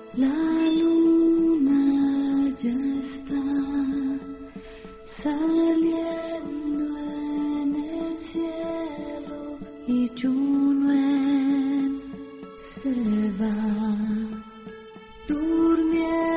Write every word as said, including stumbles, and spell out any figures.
La luna ya está saliendo en el cielo y Junwen se va durmiendo.